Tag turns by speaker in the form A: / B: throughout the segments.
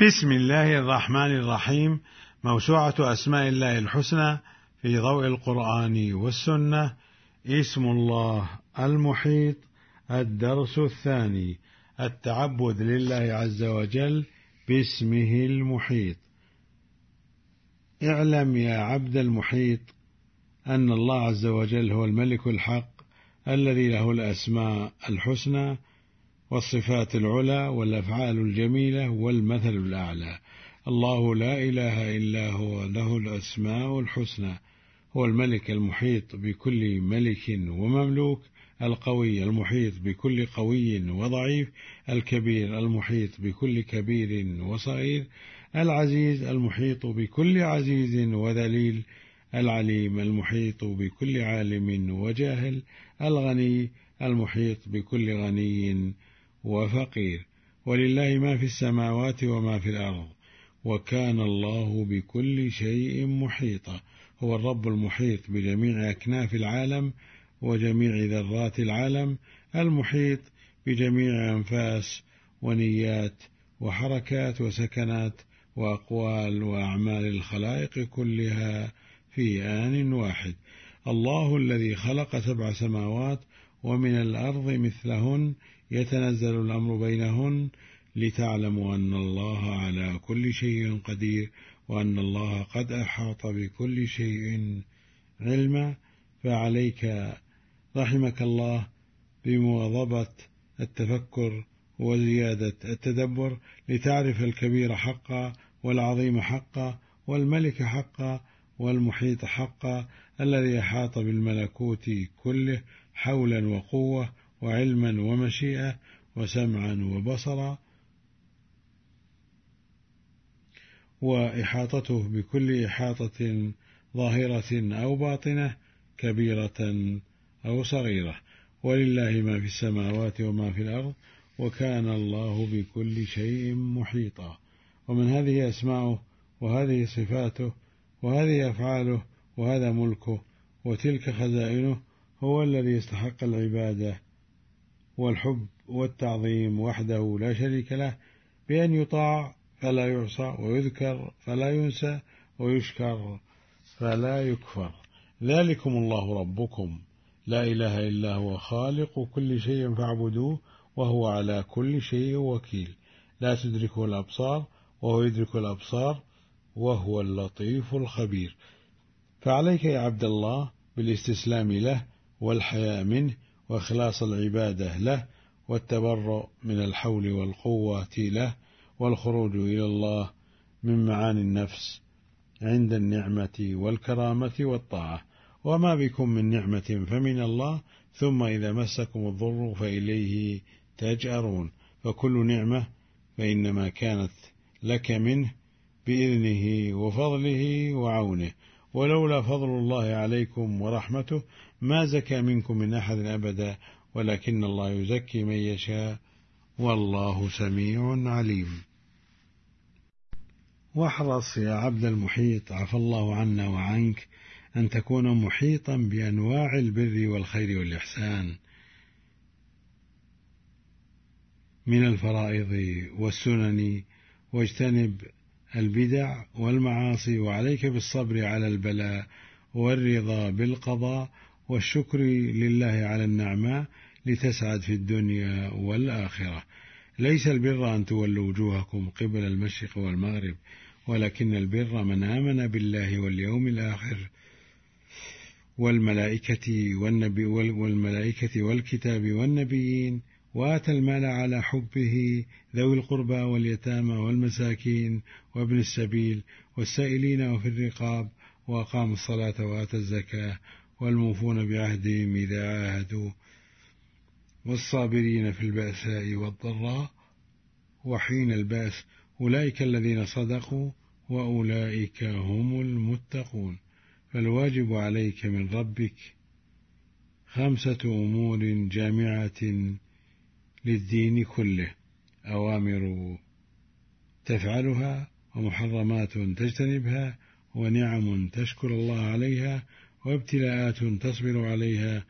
A: بسم الله الرحمن الرحيم. موسوعة أسماء الله الحسنى في ضوء القرآن والسنة. اسم الله المحيط. الدرس الثاني: التعبد لله عز وجل باسمه المحيط. اعلم يا عبد المحيط أن الله عز وجل هو الملك الحق الذي له الأسماء الحسنى والصفات العلى والأفعال الجميلة والمثل الأعلى. الله لا إله إلا هو، له الأسماء الحسنى. هو الملك المحيط بكل ملك ومملوك، القوي المحيط بكل قوي وضعيف، الكبير المحيط بكل كبير وصغير، العزيز المحيط بكل عزيز وذليل، العليم المحيط بكل عالم وجاهل، الغني المحيط بكل غني وفقير. ولله ما في السماوات وما في الأرض، وكان الله بكل شيء محيطا. هو الرب المحيط بجميع أكناف العالم وجميع ذرات العالم، المحيط بجميع أنفاس ونيات وحركات وسكنات وأقوال وأعمال الخلائق كلها في آن واحد. الله الذي خلق 7 سماوات ومن الأرض مثلهن، يتنزل الأمر بينهن لتعلموا أن الله على كل شيء قدير، وأن الله قد أحاط بكل شيء علما. فعليك رحمك الله بمواظبة التفكر وزيادة التدبر لتعرف الكبير حقا والعظيم حقا والملك حقا والمحيط حقا، الذي أحاط بالملكوت كله حولا وقوة وعلما ومشيئة وسمعا وبصرا، وإحاطته بكل إحاطة ظاهرة أو باطنة، كبيرة أو صغيرة. ولله ما في السماوات وما في الأرض، وكان الله بكل شيء محيطا. ومن هذه أسماؤه، وهذه صفاته، وهذه أفعاله، وهذا ملكه، وتلك خزائنه. هو الذي يستحق العبادة والحب والتعظيم وحده لا شريك له، بأن يطاع فلا يعصى، ويذكر فلا ينسى، ويشكر فلا يكفر. ذلكم الله ربكم لا إله إلا هو، خالق كل شيء فاعبدوه، وهو على كل شيء وكيل. لا تدركه الأبصار وهو يدرك الأبصار، وهو اللطيف الخبير. فعليك يا عبد الله بالاستسلام له والحياء منه وإخلاص العبادة له والتبرؤ من الحول والقوة له، والخروج إلى الله من معاني النفس عند النعمة والكرامة والطاعة. وما بكم من نعمة فمن الله، ثم إذا مسكم الضر فإليه تجأرون. فكل نعمة فإنما كانت لك منه بإذنه وفضله وعونه، ولولا فضل الله عليكم ورحمته ما زكى منكم من أحد أبدا، ولكن الله يزكي من يشاء، والله سميع عليم. واحرص يا عبد المحيط، عفى الله عنا وعنك، أن تكون محيطا بأنواع البر والخير والإحسان من الفرائض والسنن، واجتنب البدع والمعاصي، وعليك بالصبر على البلاء والرضا بالقضاء والشكر لله على النعماء، لتسعد في الدنيا والآخرة. ليس البر أن تولوا وجوهكم قبل المشرق والمغرب، ولكن البر من آمن بالله واليوم الآخر والملائكة والكتاب والنبيين، وآتى المال على حبه ذوي القربى واليتامى والمساكين وابن السبيل والسائلين وفي الرقاب، وأقام الصلاة وآتى الزكاة، والموفون بعهدهم إذا عاهدوا، والصابرين في البأساء والضراء وحين البأس، أولئك الذين صدقوا وأولئك هم المتقون. فالواجب عليك من ربك 5 أمور جامعة للدين كله: أوامر تفعلها، ومحرمات تجتنبها، ونعم تشكر الله عليها، وابتلاءات تصبر عليها،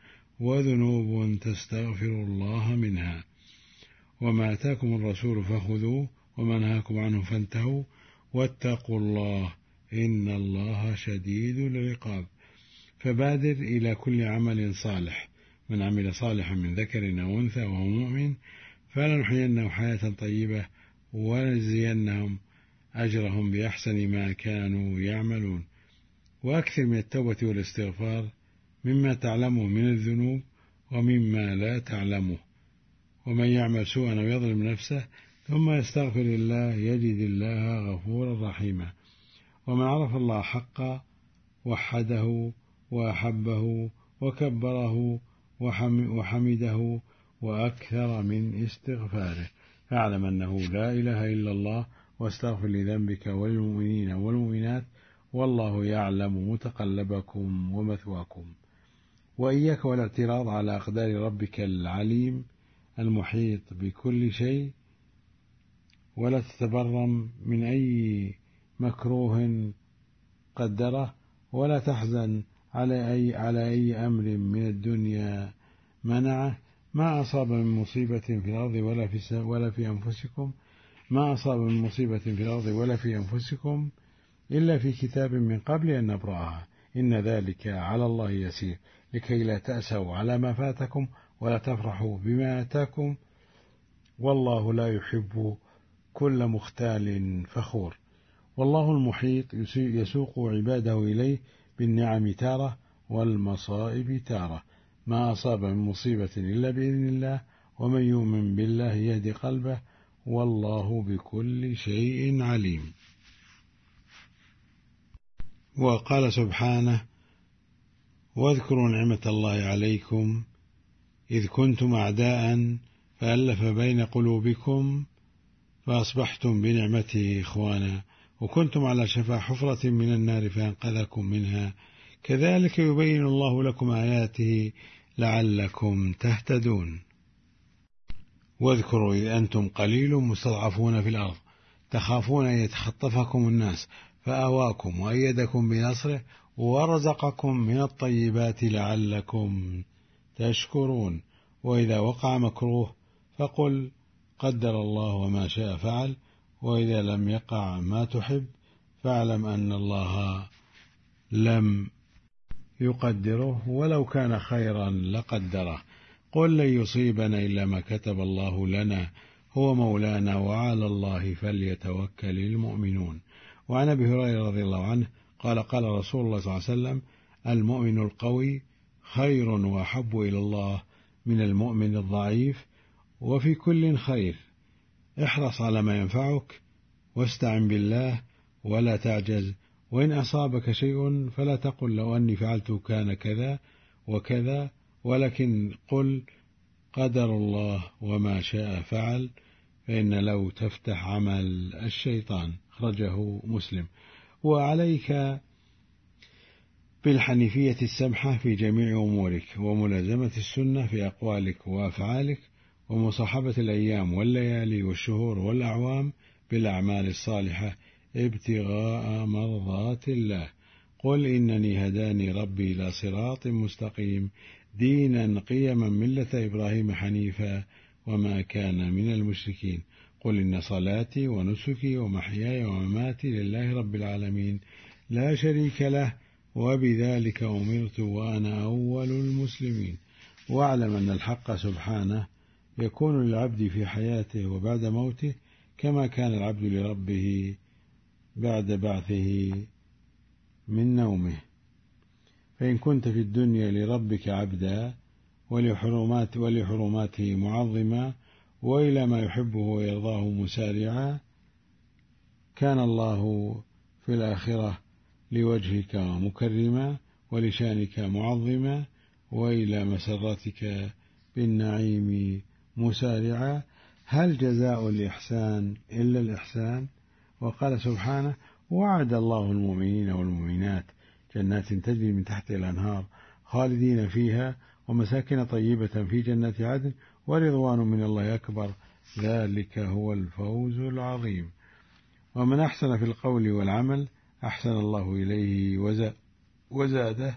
A: وذنوب تستغفر الله منها. وما أتاكم الرسول فخذوه، وما نهاكم عنه فانتهوا واتقوا الله إن الله شديد العقاب. فبادر إلى كل عمل صالح، من عمل صالحا من ذكر أو أنثى وهو مؤمن فلنحيينه حياة طيبة ونجزينهم أجرهم بأحسن ما كانوا يعملون. وأكثر من التوبة والاستغفار مما تعلمه من الذنوب ومما لا تعلمه. ومن يعمل سوءا أو يظلم نفسه ثم يستغفر الله يجد الله غفورا رحيما. ومن عرف الله حقا وحده وأحبه وكبره وحمده وأكثر من استغفاره. فاعلم أنه لا إله إلا الله واستغفر لذنبك وللمؤمنين والمؤمنات والله يعلم متقلبكم ومثواكم. وإياك والاعتراض على أقدار ربك العليم المحيط بكل شيء، ولا تتبرم من أي مكروه قدره، ولا تحزن على أي أمر من الدنيا منعه. ما أصاب من مصيبة في الأرض ولا في أنفسكم ما أصاب من مصيبة في الأرض ولا في أنفسكم إلا في كتاب من قبل أن نبرأها إن ذلك على الله يسير. لكي لا تأسوا على ما فاتكم ولا تفرحوا بما آتاكم والله لا يحب كل مختال فخور. والله المحيط يسوق عباده إليه بالنعم تارة والمصائب تارة. ما أصاب من مصيبة إلا بإذن الله ومن يؤمن بالله يهدي قلبه والله بكل شيء عليم. وقال سبحانه: واذكروا نعمة الله عليكم إذ كنتم أعداء فألف بين قلوبكم فأصبحتم بنعمته إخوانا وكنتم على شفا حفرة من النار فأنقذكم منها كذلك يبين الله لكم آياته لعلكم تهتدون. واذكروا إذ أنتم قليل مستضعفون في الأرض تخافون أن يتخطفكم الناس فآواكم وأيدكم بنصره ورزقكم من الطيبات لعلكم تشكرون. وإذا وقع مكروه فقل قدر الله وما شاء فعل، وإذا لم يقع ما تحب فاعلم أن الله لم يقدره ولو كان خيرا لقدره. قل لن يصيبنا إلا ما كتب الله لنا هو مولانا وعلى الله فليتوكل المؤمنون. وعن أبي هريرة رضي الله عنه قال قال رسول الله صلى الله عليه وسلم: المؤمن القوي خير وأحب إلى الله من المؤمن الضعيف وفي كل خير. احرص على ما ينفعك واستعن بالله ولا تعجز، وإن أصابك شيء فلا تقل لو أني فعلت كان كذا وكذا، ولكن قل قدر الله وما شاء فعل، فإن لو تفتح عمل الشيطان. خرجه مسلم. وعليك بالحنيفية السمحة في جميع أمورك وملازمة السنة في أقوالك وأفعالك ومصاحبة الأيام والليالي والشهور والأعوام بالأعمال الصالحة ابتغاء مرضات الله. قل إنني هداني ربي إلى صراط مستقيم دينا قيما ملة إبراهيم حنيفا وما كان من المشركين. قل إن صلاتي ونسكي ومحياي ومماتي لله رب العالمين لا شريك له وبذلك أمرت وأنا أول المسلمين. واعلم أن الحق سبحانه يكون للعبد في حياته وبعد موته كما كان العبد لربه بعد بعثه من نومه. فإن كنت في الدنيا لربك عبدا ولحرماته معظما وإلى ما يحبه ويرضاه مسارعا كان الله في الآخرة لوجهك مكرما ولشانك معظما وإلى مسرتك بالنعيم مسارعا. هل جزاء الإحسان إلا الإحسان؟ وقال سبحانه: وعد الله المؤمنين والمؤمنات جنات تجري من تحت الأنهار خالدين فيها ومساكن طيبة في جنات عدن ورضوان من الله أكبر ذلك هو الفوز العظيم. ومن أحسن في القول والعمل أحسن الله إليه وزاده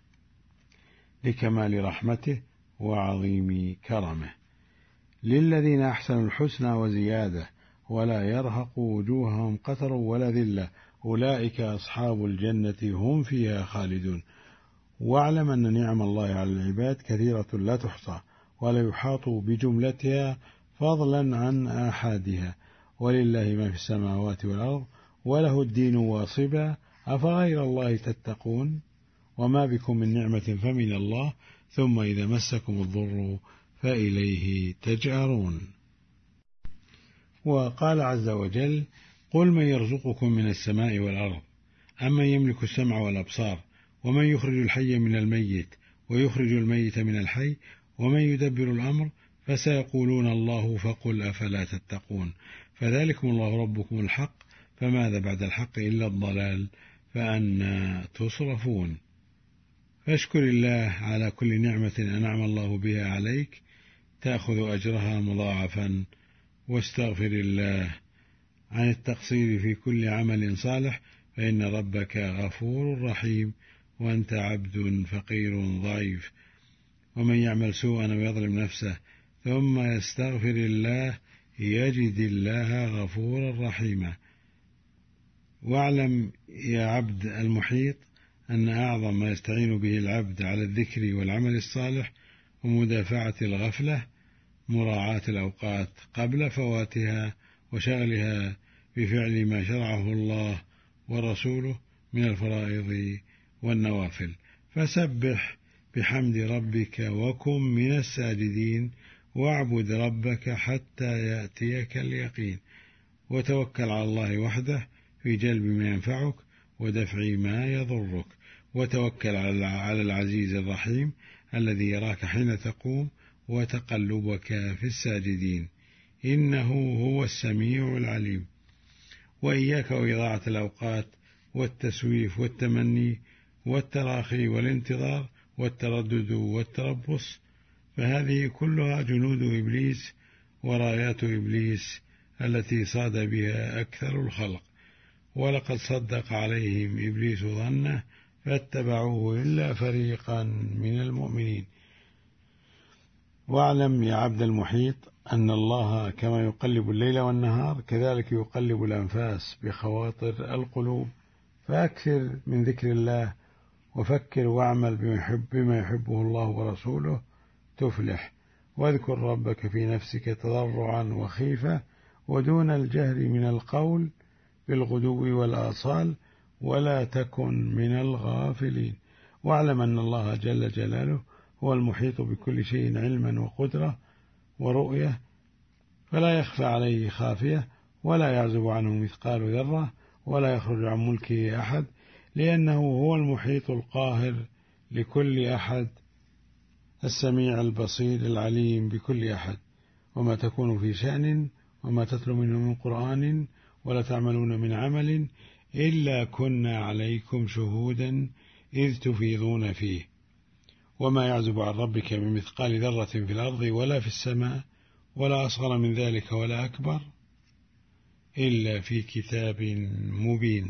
A: لكمال رحمته وعظيم كرمه. للذين أحسنوا الحسنى وزيادة ولا يرهق وجوههم قتر ولا ذلة، أولئك أصحاب الجنة هم فيها خالدون. واعلم أن نعم الله على العباد كثيرة لا تحصى، ولا يحاط بجملتها فضلا عن آحادها، ولله ما في السماوات والأرض وله الدين واصبا، أفغير الله تتقون، وما بكم من نعمة فمن الله، ثم إذا مسكم الضر فإليه تجأرون. وقال عز وجل: قل من يرزقكم من السماء والأرض، أمن يملك السمع والأبصار، ومن يخرج الحي من الميت ويخرج الميت من الحي، ومن يدبر الأمر، فسيقولون الله، فقل أفلا تتقون. فذلكم الله ربكم الحق، فماذا بعد الحق إلا الضلال، فأنى تصرفون. فاشكر الله على كل نعمة أنعم الله بها عليك تأخذ أجرها مضاعفا، واستغفر الله عن التقصير في كل عمل صالح، فإن ربك غفور رحيم، وأنت عبد فقير ضعيف. ومن يعمل سوءا أو يظلم نفسه ثم يستغفر الله يجد الله غفورا رحيما. واعلم يا عبد المحيط أن أعظم ما يستعين به العبد على الذكر والعمل الصالح ومدافعة الغفلة مراعاة الأوقات قبل فواتها، وشغلها بفعل ما شرعه الله ورسوله من الفرائض والنوافل. فسبح بحمد ربك وكن من الساجدين، واعبد ربك حتى يأتيك اليقين، وتوكل على الله وحده في جلب ما ينفعك ودفع ما يضرك، وتوكل على العزيز الرحيم الذي يراك حين تقوم وتقلبك في الساجدين، إنه هو السميع العليم. وإياك وإضاعة الأوقات والتسويف والتمني والتراخي والانتظار والتردد والتربص، فهذه كلها جنود إبليس ورايات إبليس التي صاد بها أكثر الخلق، ولقد صدق عليهم إبليس ظنه فاتبعوه إلا فريقا من المؤمنين. واعلم يا عبد المحيط أن الله كما يقلب الليل والنهار كذلك يقلب الأنفاس بخواطر القلوب، فأكثر من ذكر الله وفكر واعمل بما يحبه الله ورسوله تفلح. واذكر ربك في نفسك تضرعا وخيفة ودون الجهر من القول بالغدو والآصال، ولا تكن من الغافلين. واعلم أن الله جل جلاله هو المحيط بكل شيء علما وقدرة ورؤية، فلا يخفى عليه خافية، ولا يعزب عنه مثقال ذرة، ولا يخرج عن ملكه أحد، لأنه هو المحيط القاهر لكل أحد، السميع البصير العليم بكل أحد. وما تكون في شأن وما تتلو منه من قرآن ولا تعملون من عمل إلا كنا عليكم شهودا إذ تفيضون فيه، وما يعزب عن ربك بمثقال ذرة في الأرض ولا في السماء ولا أصغر من ذلك ولا أكبر إلا في كتاب مبين.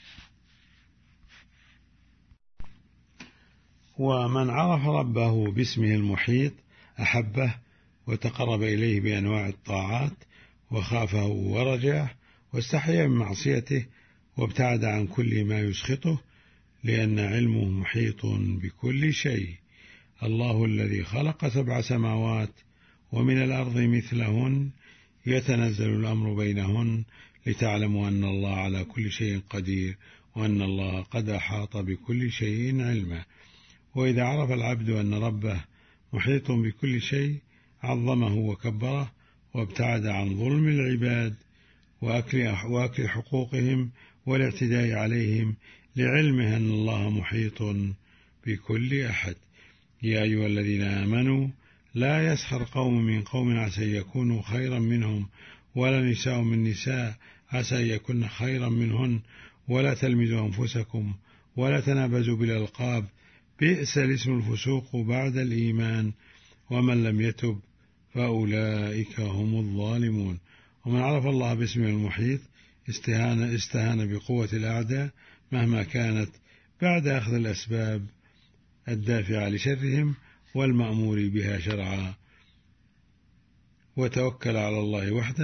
A: ومن عرف ربه باسمه المحيط أحبه وتقرب إليه بأنواع الطاعات وخافه ورجاه واستحيا من معصيته وابتعد عن كل ما يسخطه، لأن علمه محيط بكل شيء. الله الذي خلق 7 سماوات ومن الأرض مثلهن يتنزل الأمر بينهن لتعلموا أن الله على كل شيء قدير، وأن الله قد أحاط بكل شيء علما. وإذا عرف العبد أن ربه محيط بكل شيء عظمه وكبره وابتعد عن ظلم العباد وأكل حقوقهم والاعتداء عليهم، لعلمه أن الله محيط بكل أحد. يا أيها الذين آمنوا لا يسخر قوم من قوم عسى أن يكونوا خيرا منهم، ولا نساء من نساء عسى أن يكون خيرا منهن، ولا تلمزوا أنفسكم ولا تنابزوا بالألقاب، بئس الاسم الفسوق بعد الإيمان، ومن لم يتب فأولئك هم الظالمون. ومن عرف الله باسمه المحيط استهان بقوة الأعداء مهما كانت بعد أخذ الأسباب الدافعة لشرهم والمأمور بها شرعا، وتوكل على الله وحده،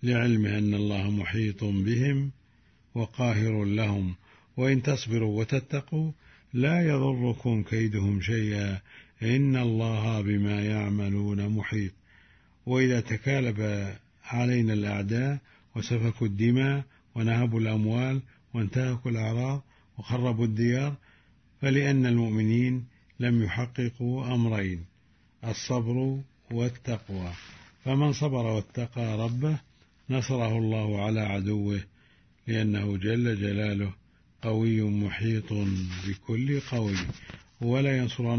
A: لعلمه أن الله محيط بهم وقاهر لهم، وإن تصبروا وتتقوا لا يضركم كيدهم شيئا إن الله بما يعملون محيط. وإذا تكالب علينا الأعداء وسفكوا الدماء ونهبوا الأموال وانتهكوا الأعراض وخربوا الديار، فلأن المؤمنين لم يحققوا أمرين: الصبر والتقوى. فمن صبر واتقى ربه نصره الله على عدوه، لأنه جل جلاله قوي محيط بكل قوي. ولا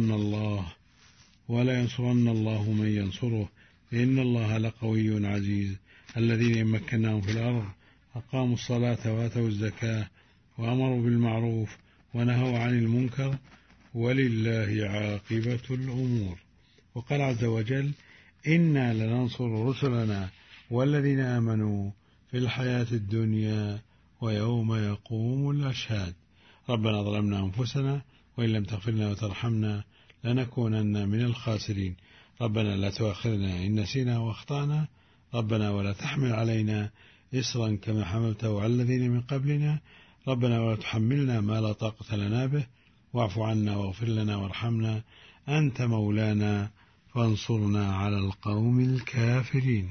A: ينصرن الله من ينصره، إن الله لقوي عزيز. الذين إن مكناهم في الأرض أقاموا الصلاة وآتوا الزكاة وأمروا بالمعروف ونهوا عن المنكر ولله عاقبة الأمور. وقال عز وجل: إنا لننصر رسلنا والذين آمنوا في الحياة الدنيا ويوم يقوم الأشهاد. ربنا ظلمنا أنفسنا وإن لم تغفر لنا وترحمنا لنكونن من الخاسرين. ربنا لا تؤاخذنا إن نسينا وأخطأنا. ربنا ولا تحمل علينا إصرا كما حملته على الذين من قبلنا. ربنا ولا تحملنا ما لا طاقة لنا به، واعف عنا واغفر لنا وارحمنا أنت مولانا فانصرنا على القوم الكافرين.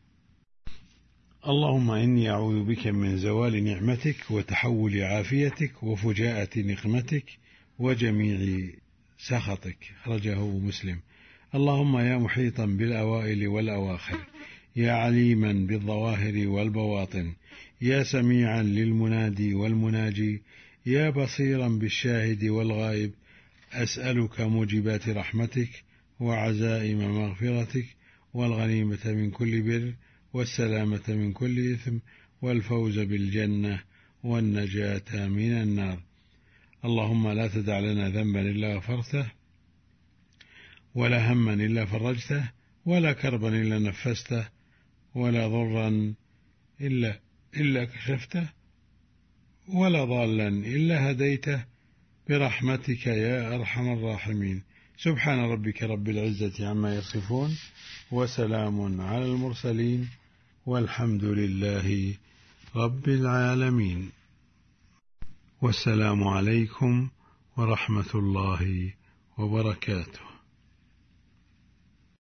A: اللهم إني أعوذ بك من زوال نعمتك وتحول عافيتك وفجاءة نقمتك وجميع سخطك. خرجه مسلم. اللهم يا محيطا بالأوائل والأواخر، يا عليما بالظواهر والبواطن، يا سميعا للمنادي والمناجي، يا بصيرا بالشاهد والغائب، أسألك موجبات رحمتك وعزائم مغفرتك والغنيمة من كل بر والسلامة من كل إثم والفوز بالجنة والنجاة من النار. اللهم لا تدع لنا ذنبا إلا غفرته، ولا هما إلا فرجته، ولا كربا إلا نفسته، ولا ضرا إلا كشفته، ولا ضالا إلا هديته، برحمتك يا أرحم الراحمين. سبحان ربك رب العزة عما يصفون، وسلام على المرسلين، والحمد لله رب العالمين. والسلام عليكم ورحمة الله وبركاته.